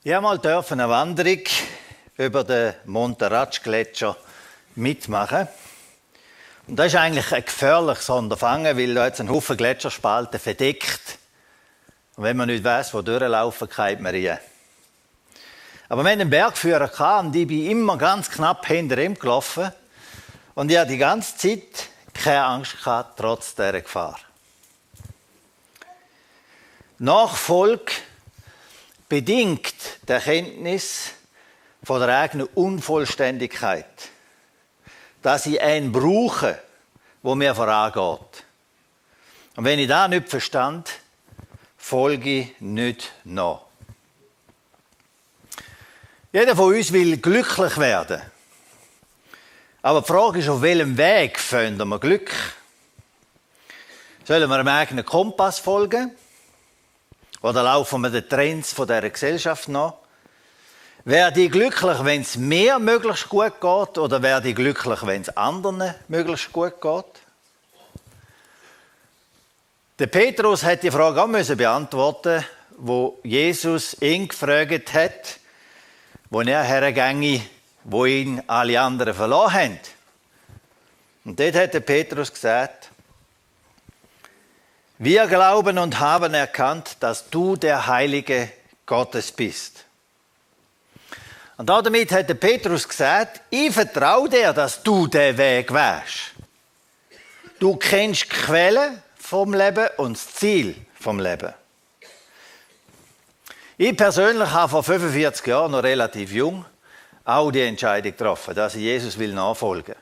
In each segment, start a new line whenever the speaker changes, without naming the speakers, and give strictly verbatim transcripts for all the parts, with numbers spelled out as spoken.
Ich habe mal dürfen eine Wanderung über den Monterrey-Gletscher mitmachen. Und das ist eigentlich ein gefährliches Unterfangen, weil da jetzt ein Haufen Gletscherspalten verdeckt. Und wenn man nicht weiss, wo durchlaufen, geht man rein. Aber wir hatten einen Bergführer gehabt, und ich bin immer ganz knapp hinter ihm gelaufen. Und ich hatte die ganze Zeit keine Angst gehabt, trotz dieser Gefahr. Nachfolge bedingt die Erkenntnis von der eigenen Unvollständigkeit, dass ich einen brauche, der mir vorangeht. Und wenn ich das nicht verstand, folge ich nicht nach. Jeder von uns will glücklich werden. Aber die Frage ist, auf welchem Weg finden wir Glück? Sollen wir einem eigenen Kompass folgen? Oder laufen wir den Trends dieser Gesellschaft nach? Werde ich glücklich, wenn es mir möglichst gut geht? Oder werde ich glücklich, wenn es anderen möglichst gut geht? Der Petrus hat die Frage auch müssen beantworten, wo Jesus ihn gefragt hat, wo er hergegangen, wo ihn alle anderen verloren haben. Und dort hat der Petrus gesagt: Wir glauben und haben erkannt, dass du der Heilige Gottes bist. Und damit hat der Petrus gesagt: Ich vertraue dir, dass du den Weg weisst. Du kennst die Quelle vom Leben und das Ziel vom Leben. Ich persönlich habe vor fünfundvierzig Jahren, noch relativ jung, auch die Entscheidung getroffen, dass ich Jesus will nachfolgen.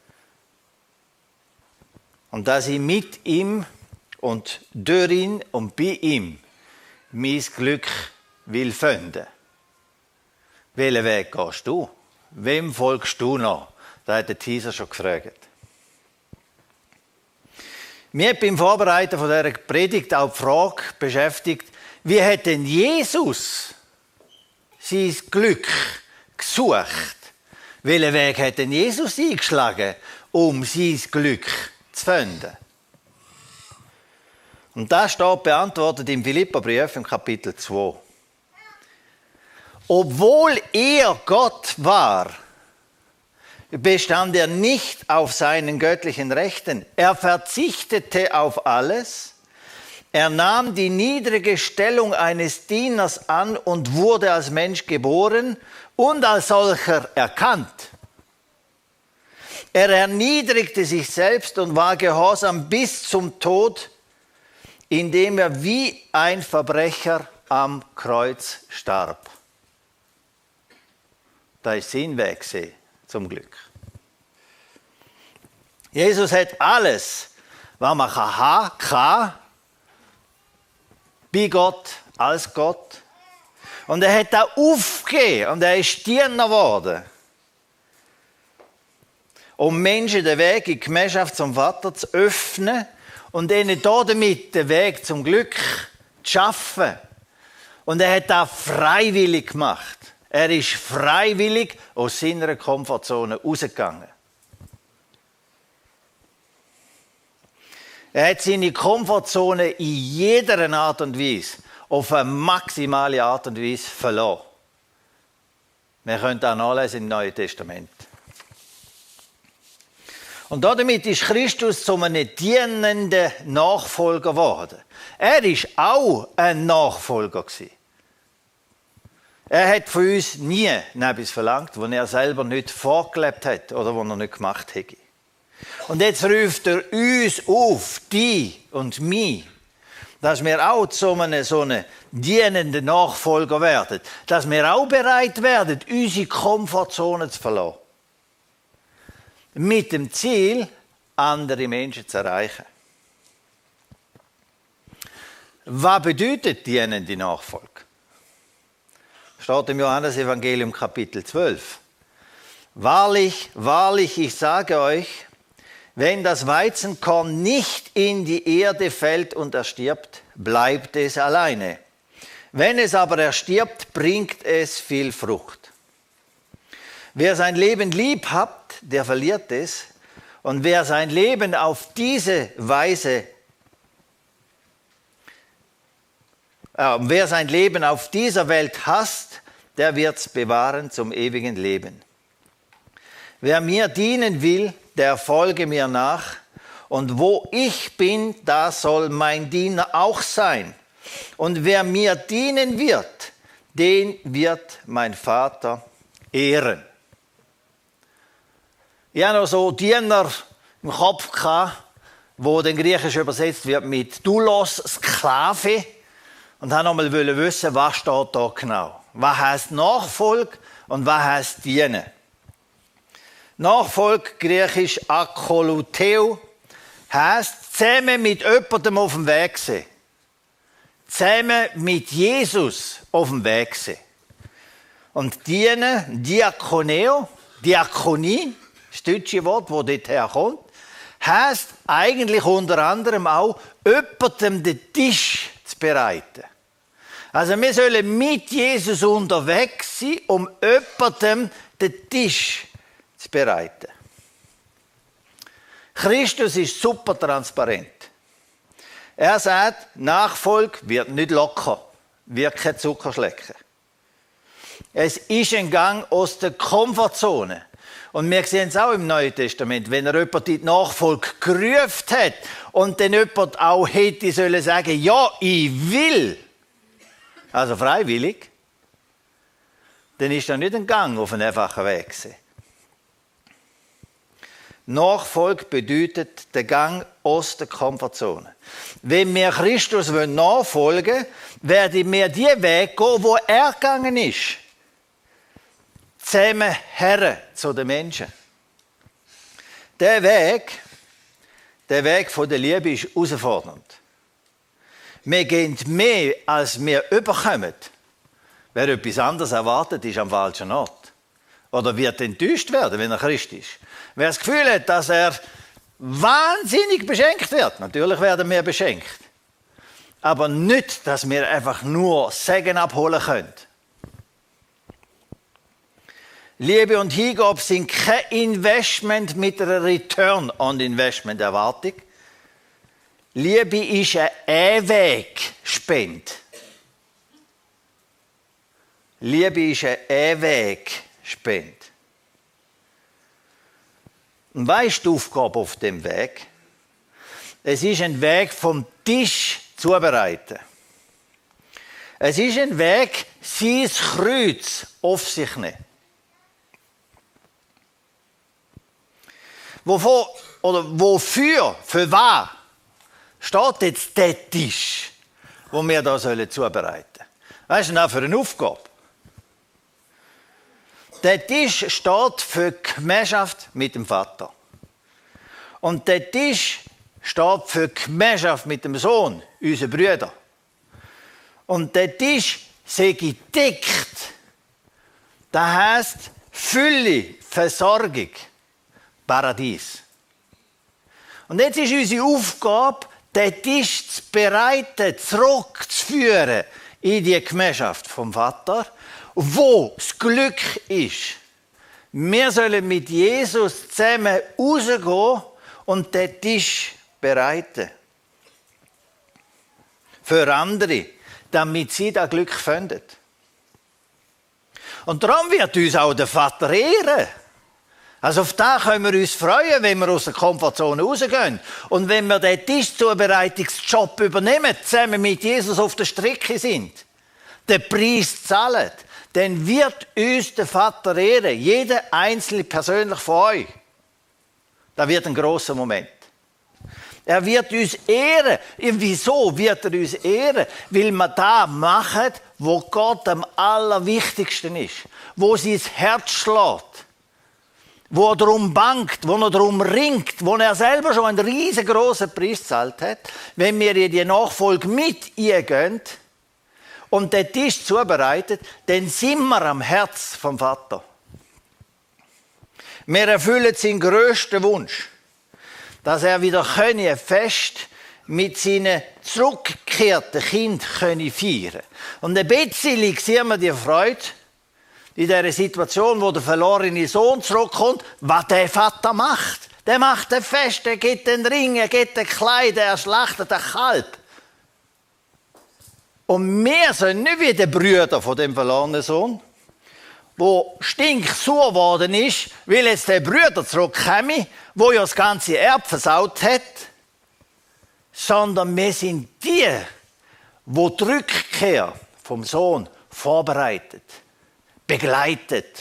Und dass ich mit ihm und durch ihn und bei ihm mein Glück will finden. Welchen Weg gehst du? Wem folgst du nach? Da hat der Teaser schon gefragt. Mir hat beim Vorbereiten von dieser Predigt auch die Frage beschäftigt, wie hat denn Jesus sein Glück gesucht? Welchen Weg hat denn Jesus eingeschlagen, um sein Glück zu finden? Und das steht beantwortet im Philipperbrief im Kapitel zwei. Obwohl er Gott war, bestand er nicht auf seinen göttlichen Rechten. Er verzichtete auf alles. Er nahm die niedrige Stellung eines Dieners an und wurde als Mensch geboren und als solcher erkannt. Er erniedrigte sich selbst und war gehorsam bis zum Tod, indem er wie ein Verbrecher am Kreuz starb. Da ist sein Weg zum Glück. Jesus hat alles, was man haben kann, bei Gott, als Gott. Und er hat das aufgegeben und er ist Diener geworden, um Menschen den Weg in die Gemeinschaft zum Vater zu öffnen und ihnen damit den Weg zum Glück zu schaffen. Und er hat das freiwillig gemacht. Er ist freiwillig aus seiner Komfortzone rausgegangen. Er hat seine Komfortzone in jeder Art und Weise, auf eine maximale Art und Weise verloren. Wir können das nachlesen im Neuen Testament. Und damit ist Christus zu einem dienenden Nachfolger geworden. Er war auch ein Nachfolger gewesen. Er hat von uns nie etwas verlangt, was er selber nicht vorgelebt hat oder was er nicht gemacht hätte. Und jetzt ruft er uns auf, die und mich, dass wir auch zu einem so einem dienenden Nachfolger werden. Dass wir auch bereit werden, unsere Komfortzone zu verlassen. Mit dem Ziel, andere Menschen zu erreichen. Was bedeutet dienende Nachfolge? Steht im Johannesevangelium Kapitel zwölf. Wahrlich, wahrlich, ich sage euch, wenn das Weizenkorn nicht in die Erde fällt und erstirbt, bleibt es alleine. Wenn es aber erstirbt, bringt es viel Frucht. Wer sein Leben lieb hat, der verliert es. Und wer sein Leben auf diese Weise äh, wer sein Leben auf dieser Welt hasst, der wird's bewahren zum ewigen Leben. Wer mir dienen will, der folge mir nach, und wo ich bin, da soll mein Diener auch sein. Und wer mir dienen wird, den wird mein Vater ehren. Ich hatte noch so Diener im Kopf gehabt, wo den Griechisch übersetzt wird mit Doulos, Sklave. Und habe nochmal wissen, was steht da genau. Was heisst Nachfolge und was heisst dienen? Nachfolge, griechisch akoluteo, heisst zusammen mit jemandem auf dem Weg sein. Zusammen mit Jesus auf dem Weg sein. Und dienen, diakoneo, Diakonie, das deutsche Wort, das dort herkommt, heisst eigentlich unter anderem auch, jemandem den Tisch zu bereiten. Also wir sollen mit Jesus unterwegs sein, um jemandem den Tisch zu bereiten. Christus ist super transparent. Er sagt, Nachfolge wird nicht locker, wird kein Zuckerschlecken. Es ist ein Gang aus der Komfortzone. Und wir sehen es auch im Neuen Testament, wenn er jemand in die Nachfolge gerufen hat und dann jemand auch hätte sollen sagen, ja, ich will, also freiwillig, dann ist das nicht ein Gang auf einen einfachen Weg gewesen. Nachfolge bedeutet der Gang aus der Komfortzone. Wenn wir Christus nachfolgen wollen, werden wir die Weg gehen, wo er gegangen ist. Zusammen her zu den Menschen. Der Weg, der Weg von der Liebe ist herausfordernd. Wir gehen mehr, als wir überkommen. Wer etwas anderes erwartet, ist am falschen Ort. Oder wird enttäuscht werden, wenn er Christ ist. Wer das Gefühl hat, dass er wahnsinnig beschenkt wird, natürlich werden wir beschenkt. Aber nicht, dass wir einfach nur Segen abholen können. Liebe und Hingabe sind kein Investment mit einer Return on Investment Erwartung. Liebe ist ein E-Weg-Spend. Liebe ist ein E-Weg-Spend. Und was ist die Aufgabe auf dem Weg? Es ist ein Weg vom Tisch zubereiten. Es ist ein Weg, sein Kreuz auf sich nehmen. Wovon, oder wofür, für was steht jetzt der Tisch, den wir hier zubereiten sollen? Was ist denn das für eine Aufgabe? Der Tisch steht für die Gemeinschaft mit dem Vater. Und der Tisch steht für die Gemeinschaft mit dem Sohn, unseren Brüdern. Und der Tisch sei gedeckt. Das heisst Fülle, Versorgung, Paradies. Und jetzt ist unsere Aufgabe, den Tisch zu bereiten, zurückzuführen in die Gemeinschaft vom Vater, wo das Glück ist. Wir sollen mit Jesus zusammen rausgehen und den Tisch bereiten. Für andere, damit sie das Glück finden. Und darum wird uns auch der Vater ehren. Also auf das können wir uns freuen, wenn wir aus der Komfortzone rausgehen. Und wenn wir den Tischzubereitungsjob übernehmen, zusammen mit Jesus auf der Strecke sind, den Preis zahlen, dann wird uns der Vater ehren. Jeder einzelne persönlich von euch. Das wird ein grosser Moment. Er wird uns ehren. Wieso wird er uns ehren? Weil wir das machen, wo Gott am allerwichtigsten ist. Wo sein Herz schlägt. Wo er darum bangt, wo er darum ringt, wo er selber schon einen riesengroßen Preis gezahlt hat. Wenn wir in die Nachfolge mit ihr gehen und den Tisch zubereitet, dann sind wir am Herz vom Vater. Wir erfüllen seinen grössten Wunsch, dass er wieder ein Fest mit seinen zurückgekehrten Kindern feiern kann. Und ein bisschen sehen wir die Freude in dieser Situation, wo der verlorene Sohn zurückkommt, was der Vater macht. Der macht ein Fest, er gibt den Ring, er gibt ein Kleid, er schlachtet ein Kalb. Und wir sind nicht wie die Brüder von dem verlorenen Sohn. wo stinksauer geworden ist, weil jetzt der Brüder zurückkommen, wo ja das ganze Erbe versaut hat, sondern wir sind die, wo die Rückkehr vom Sohn vorbereitet, begleitet.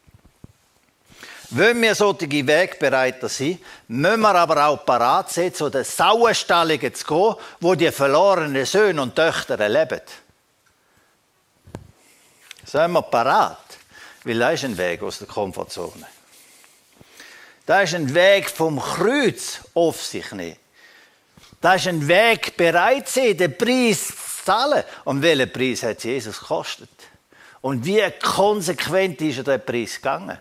Wenn wir solche Wegbereiter sind, müssen wir aber auch parat sein, zu den Sauenstalligen zu gehen, wo die verlorenen Söhne und Töchter leben. Sind wir parat? Weil das ist ein Weg aus der Komfortzone. Das ist ein Weg vom Kreuz auf sich nehmen. Das ist ein Weg, bereit zu sein, den Preis zu zahlen. Und welchen Preis hat Jesus gekostet? Und wie konsequent ist er den Preis gegangen?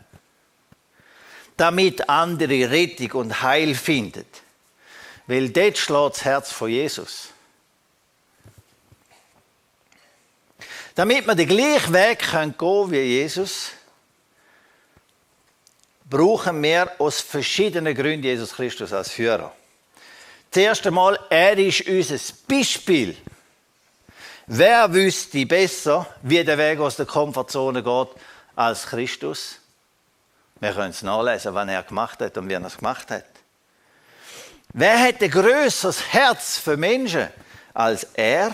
Damit andere Rettung und Heil finden. Weil dort schlägt das Herz von Jesus. Damit wir den gleichen Weg gehen können wie Jesus, brauchen wir aus verschiedenen Gründen Jesus Christus als Führer. Zuerst einmal, er ist unser Beispiel. Wer wüsste besser, wie der Weg aus der Komfortzone geht, als Christus? Wir können es nachlesen, was er gemacht hat und wie er es gemacht hat. Wer hat ein grösseres Herz für Menschen als er?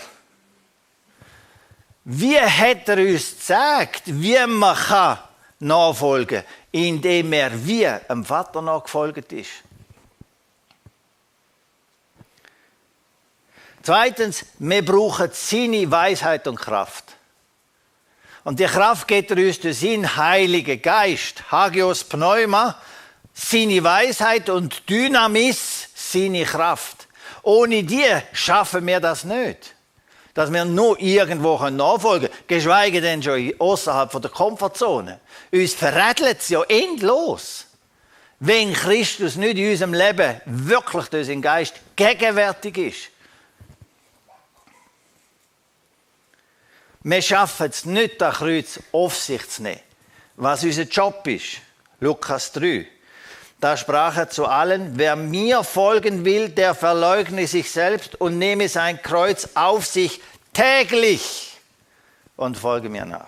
Wie hat er uns gezeigt, wie man nachfolgen kann, indem er wie einem Vater nachgefolgt ist? Zweitens, wir brauchen seine Weisheit und Kraft. Und die Kraft geht er uns durch seinen Heiligen Geist, Hagios Pneuma, seine Weisheit und Dynamis, seine Kraft. Ohne die schaffen wir das nicht. Dass wir nur irgendwo nachfolgen können, geschweige denn schon außerhalb der Komfortzone. Uns verrätselt es ja endlos, wenn Christus nicht in unserem Leben wirklich durch seinen Geist gegenwärtig ist. Wir schaffen es nicht, das Kreuz auf sich zu nehmen. Was unser Job ist. Lukas drei. Da sprach er zu allen, wer mir folgen will, der verleugne sich selbst und nehme sein Kreuz auf sich täglich und folge mir nach.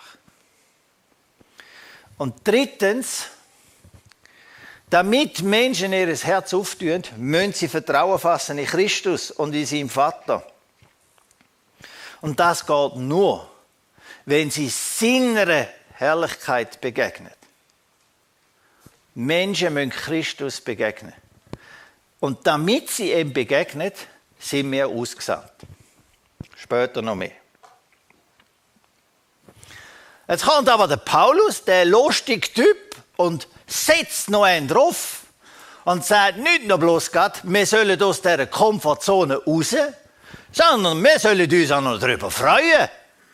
Und drittens, damit Menschen ihr Herz auftun, müssen sie Vertrauen fassen in Christus und in seinen Vater. Und das geht nur, wenn sie seiner Herrlichkeit begegnen. Menschen müssen Christus begegnen. Und damit sie ihm begegnet, sind wir ausgesandt. Später noch mehr. Jetzt kommt aber der Paulus, der lustige Typ, und setzt noch einen drauf und sagt nicht nur bloß grad, wir sollen aus dieser Komfortzone raus, sondern wir sollen uns auch noch darüber freuen.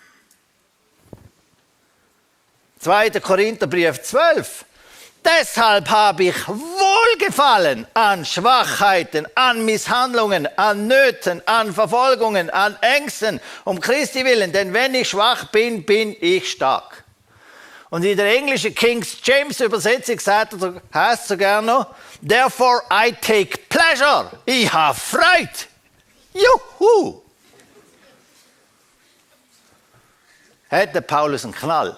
zweiter Korintherbrief zwölf. Deshalb habe ich Wohlgefallen an Schwachheiten, an Misshandlungen, an Nöten, an Verfolgungen, an Ängsten, um Christi willen. Denn wenn ich schwach bin, bin ich stark. Und in der englischen King James Übersetzung heißt es sogar noch, therefore I take pleasure. Ich habe Freude. Juhu! Hat der Paulus einen Knall?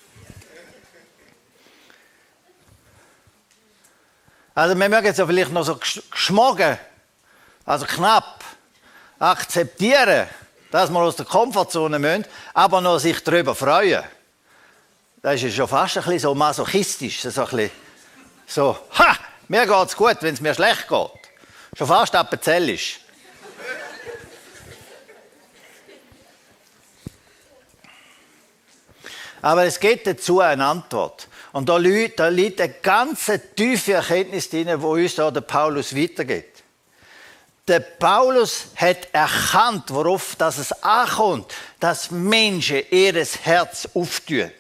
Also wir mögen es ja vielleicht noch so geschmagen, also knapp, akzeptieren, dass wir aus der Komfortzone müssen, aber noch sich darüber freuen. Das ist ja schon fast ein bisschen so masochistisch, so ein bisschen so, ha, mir geht es gut, wenn es mir schlecht geht. Schon fast appenzellisch. Aber es gibt dazu eine Antwort. Und da liegt, da liegt eine ganz tiefe Erkenntnis drin, die uns da der Paulus weitergibt. Der Paulus hat erkannt, worauf das es ankommt, dass Menschen ihr Herz auftun.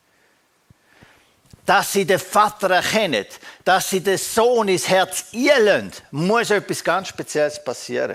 Dass sie den Vater erkennen, dass sie den Sohn ins Herz einlassen, muss etwas ganz Spezielles passieren.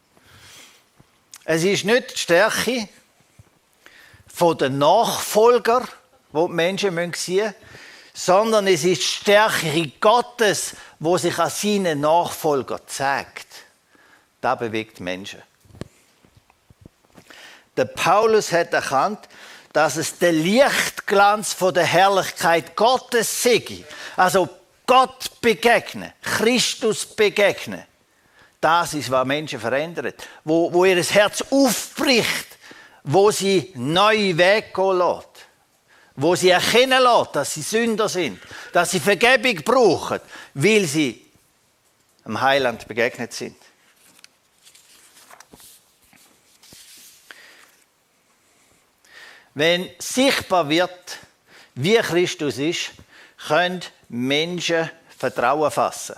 Es ist nicht die Stärke von den Nachfolgern, die die Menschen sehen müssen, sondern es ist die Stärke Gottes, die sich an seinen Nachfolgern zeigt. Das bewegt Menschen. Der Paulus hat erkannt, dass es der Lichtglanz von der Herrlichkeit Gottes sei. Also Gott begegnen, Christus begegnen. Das ist, was Menschen verändert. Wo, wo ihr Herz aufbricht, wo sie neue Wege gehen lässt. Wo sie erkennen lässt, dass sie Sünder sind. Dass sie Vergebung brauchen, weil sie dem Heiland begegnet sind. Wenn sichtbar wird, wie Christus ist, können Menschen Vertrauen fassen.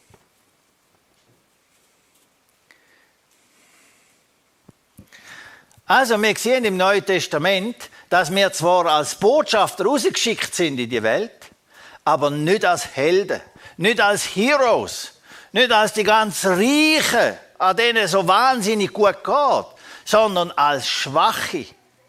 Also wir sehen im Neuen Testament, dass wir zwar als Botschafter rausgeschickt sind in die Welt, aber nicht als Helden, nicht als Heroes, nicht als die ganz Reichen, an denen es so wahnsinnig gut geht, sondern als Schwache.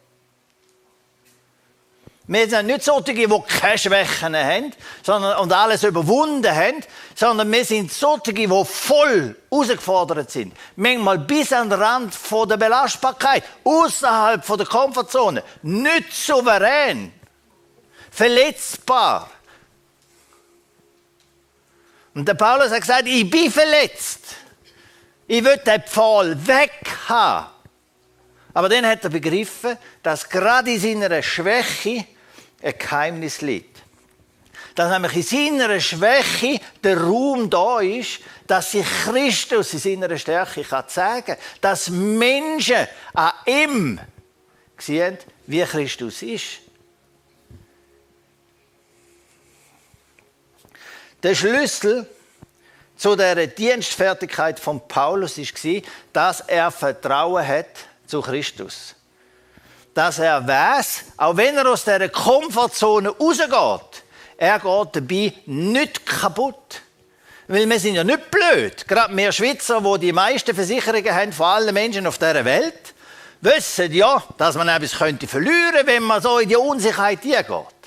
Wir sind nicht solche, die keine Schwächen haben sondern, und alles überwunden haben, sondern wir sind solche, die voll herausgefordert sind. Manchmal bis an den Rand von der Belastbarkeit, außerhalb von der Komfortzone, nicht souverän, verletzbar. Und der Paulus hat gesagt, ich bin verletzt. Ich will den Pfahl weg haben. Aber dann hat er begriffen, dass gerade in seiner Schwäche ein Geheimnis liegt. Dass nämlich in seiner Schwäche der Raum da ist, dass sich Christus in seiner Stärke kann zeigen kann. Dass Menschen an ihm sehen, wie Christus ist. Der Schlüssel zu dieser Dienstfertigkeit von Paulus war, dass er Vertrauen hat zu Christus. Dass er weiß, auch wenn er aus dieser Komfortzone rausgeht, er geht dabei nicht kaputt. Weil wir sind ja nicht blöd. Gerade wir Schweizer, die die meisten Versicherungen haben von allen Menschen auf dieser Welt, wissen ja, dass man etwas könnte verlieren, wenn man so in die Unsicherheit hineingeht.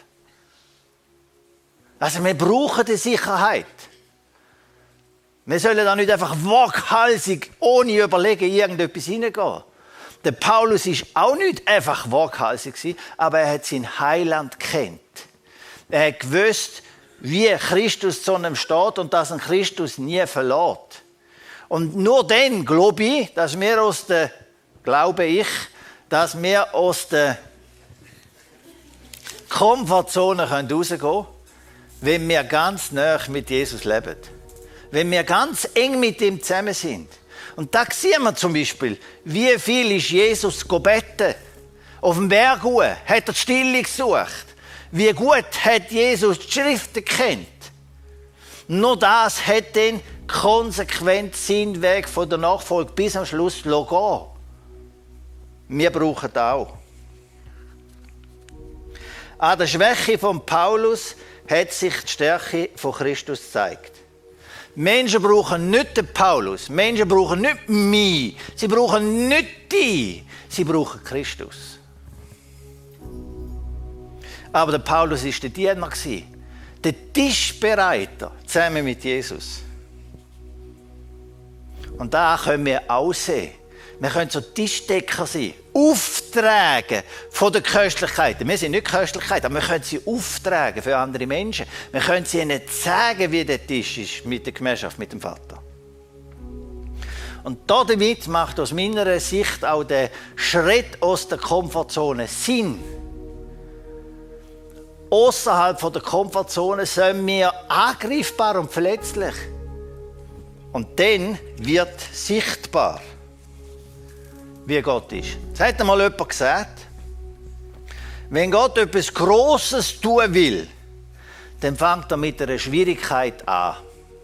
Also wir brauchen die Sicherheit. Wir sollen da nicht einfach waghalsig, ohne überlegen, in irgendetwas hineingehen. Der Paulus war auch nicht einfach waghalsig, aber er hat sein Heiland gekannt. Er hat gewusst, wie Christus zu ihm steht und dass ein Christus nie verlässt. Und nur dann glaube ich, dass wir aus der, glaube ich, dass wir aus der Komfortzone rausgehen können, wenn wir ganz nah mit Jesus leben. Wenn wir ganz eng mit ihm zusammen sind. Und da sehen wir zum Beispiel, wie viel ist Jesus gebeten. Auf dem Berg hat er die Stille gesucht. Wie gut hat Jesus die Schriften gekannt. Nur das hat dann konsequent seinen Weg von der Nachfolge bis am Schluss gehen. Wir brauchen das auch. An der Schwäche von Paulus hat sich die Stärke von Christus gezeigt. Menschen brauchen nicht den Paulus, Menschen brauchen nicht mich, sie brauchen nicht dich, sie brauchen Christus. Aber der Paulus war der Diener, der Tischbereiter, zusammen mit Jesus. Und da können wir auch sehen. Wir können so Tischdecker sein, auftragen von den Köstlichkeiten. Wir sind nicht Köstlichkeiten, aber wir können sie auftragen für andere Menschen. Wir können sie ihnen zeigen, wie der Tisch ist mit der Gemeinschaft, mit dem Vater. Und damit macht aus meiner Sicht auch der Schritt aus der Komfortzone Sinn. Außerhalb von der Komfortzone sind wir angreifbar und verletzlich. Und dann wird sichtbar, wie Gott ist. Es hat einmal jemand gesagt, wenn Gott etwas Grosses tun will, dann fängt er mit einer Schwierigkeit an.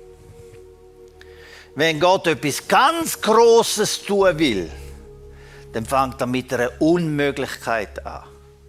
Wenn Gott etwas ganz Grosses tun will, dann fängt er mit einer Unmöglichkeit an.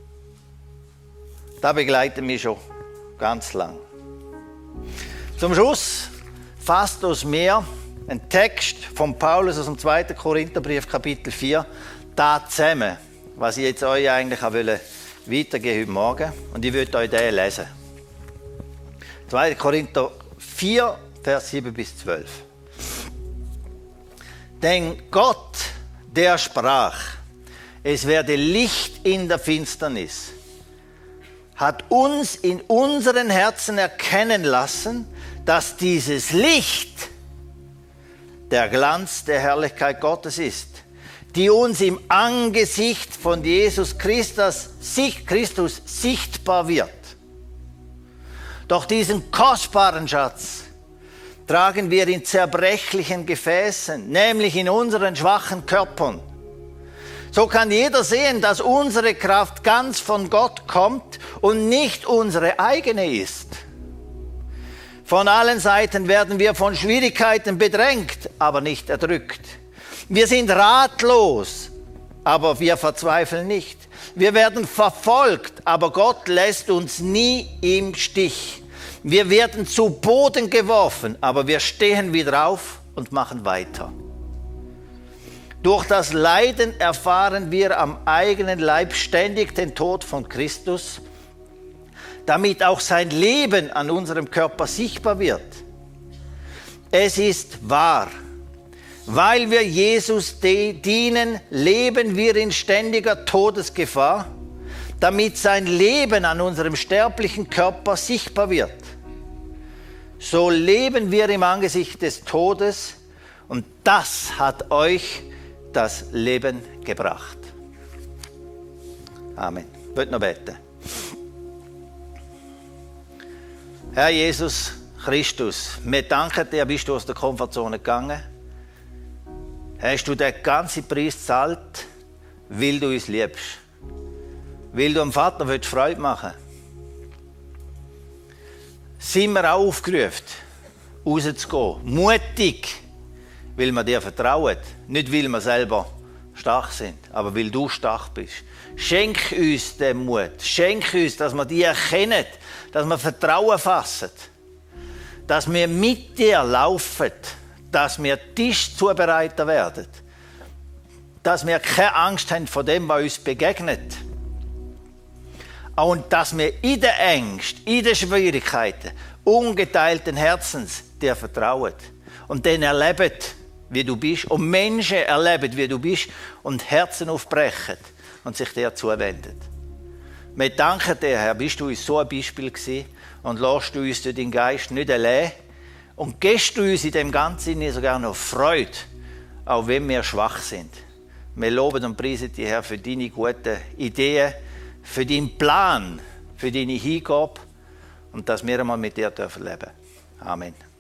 Das begleitet mich schon ganz lang. Zum Schluss fasst aus mir ein Text von Paulus aus dem zweiten Korintherbrief, Kapitel vier, da zusammen, was ich jetzt euch eigentlich auch weitergeben heute Morgen. Und ich würde euch den lesen. zweiter Korinther vier, Vers sieben bis zwölf. Denn Gott, der sprach, es werde Licht in der Finsternis, hat uns in unseren Herzen erkennen lassen, dass dieses Licht der Glanz der Herrlichkeit Gottes ist, die uns im Angesicht von Jesus Christus, Christus sichtbar wird. Doch diesen kostbaren Schatz tragen wir in zerbrechlichen Gefäßen, nämlich in unseren schwachen Körpern. So kann jeder sehen, dass unsere Kraft ganz von Gott kommt und nicht unsere eigene ist. Von allen Seiten werden wir von Schwierigkeiten bedrängt, aber nicht erdrückt. Wir sind ratlos, aber wir verzweifeln nicht. Wir werden verfolgt, aber Gott lässt uns nie im Stich. Wir werden zu Boden geworfen, aber wir stehen wieder auf und machen weiter. Durch das Leiden erfahren wir am eigenen Leib ständig den Tod von Christus, damit auch sein Leben an unserem Körper sichtbar wird. Es ist wahr, weil wir Jesus dienen, leben wir in ständiger Todesgefahr, damit sein Leben an unserem sterblichen Körper sichtbar wird. So leben wir im Angesicht des Todes und das hat euch das Leben gebracht. Amen. Ich will noch beten. Herr Jesus Christus, wir danken dir, bist du aus der Komfortzone gegangen. Hast du den ganzen Preis gezahlt, weil du uns liebst. Weil du dem Vater willst Freude machen willst. Sind wir auch aufgerufen, rauszugehen, mutig, weil wir dir vertrauen, nicht weil wir selber stark sind, aber weil du stark bist. Schenk uns den Mut, schenk uns, dass wir dich erkennen, dass wir Vertrauen fassen, dass wir mit dir laufen, dass wir Tisch zubereiten werden, dass wir keine Angst haben vor dem, was uns begegnet. Und dass wir in den Ängsten, in den Schwierigkeiten, ungeteilten Herzens dir vertrauen und dann erleben, wie du bist, und Menschen erleben, wie du bist, und Herzen aufbrechen und sich dir zuwenden. Wir danken dir, Herr, bist du uns so ein Beispiel gewesen und lässt du uns durch deinen Geist nicht allein und gibst du uns in dem Ganzen sogar noch Freude, auch wenn wir schwach sind. Wir loben und preisen dich, Herr, für deine guten Ideen, für deinen Plan, für deine Hingabe und dass wir einmal mit dir leben dürfen. Amen.